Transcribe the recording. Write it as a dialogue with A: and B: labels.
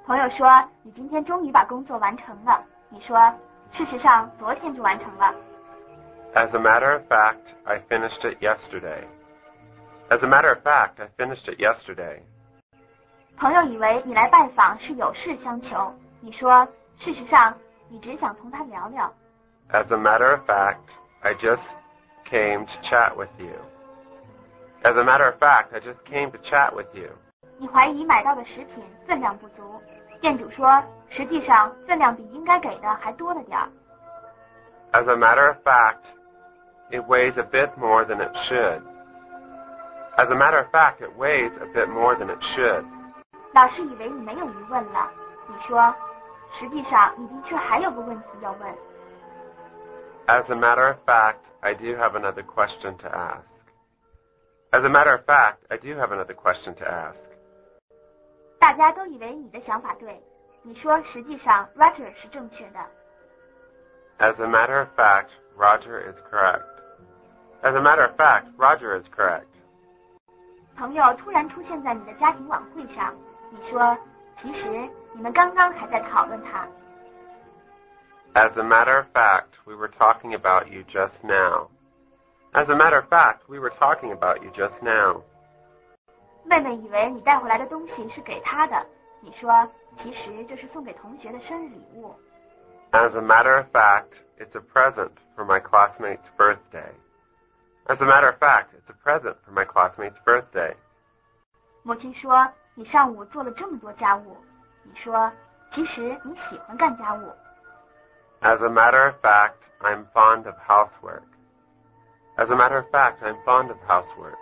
A: 朋友说你今天终于把工作完成了，你说事实上昨天就完成了。
B: As a matter of fact, I finished it yesterday. As a matter of fact, I finished it yesterday.
A: 朋友以为你来拜访是有事相求，你说事实上你只想同他聊聊。
B: As a matter of fact, I just came to chat with you. As a matter of fact, I just came to chat with you.
A: 你怀疑买到的食品分量不足，店主说实际上分量比应该给的还多了点儿。
B: As a matter of fact, it weighs a bit more than it should. As a matter of fact, it weighs a bit more than it should.
A: 老师以为你没有疑问了，你说实际上你的确还有个问题要问。
B: As a matter of fact, I do have another question to ask. As a matter of fact, I do have another question to ask.
A: 大家都以为你的想法对，你说实际上 Roger 是正确的。
B: As a matter of fact, Roger is correct. As a matter of fact, Roger is correct.
A: 朋友突然出现在你的家庭晚会上，你说其实你们刚刚还在讨论他。
B: As a matter of fact, we were talking about you just now. As a matter of fact, we were talking about you just now.
A: 妹妹以为你带回来的东西是给她的，你说其实这是送给同学的生日礼物。
B: As a matter of fact, it's a present for my classmate's birthday. As a matter of fact, it's a present for my classmate's birthday.
A: 母亲说你上午做了这么多家务，你说其实你喜欢干家务。
B: As a matter of fact, I'm fond of housework. As a matter of fact, I'm fond of housework.